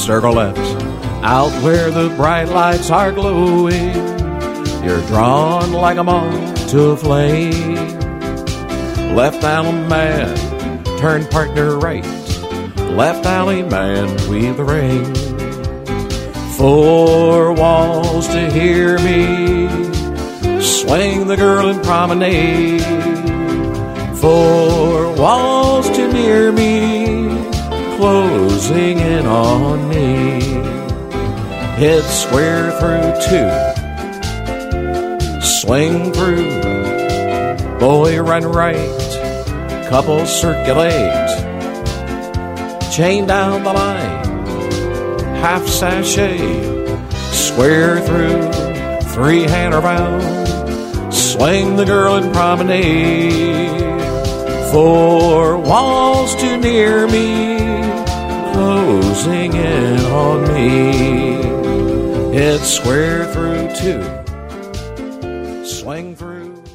circle left, out where the bright lights are glowing. You're drawn like a moth to a flame. Left alley man, turn partner right. Left alley man, weave the ring. 4 walls to hear me swing the girl in promenade. 4 walls too near me, closing in on me. Hit square through 2, swing through, boy run right, couple circulate, chain down the line, half sachet, square through, 3-hander bound, swing the girl in promenade. 4 walls too near me, closing in on me. It's square through 2, swing through.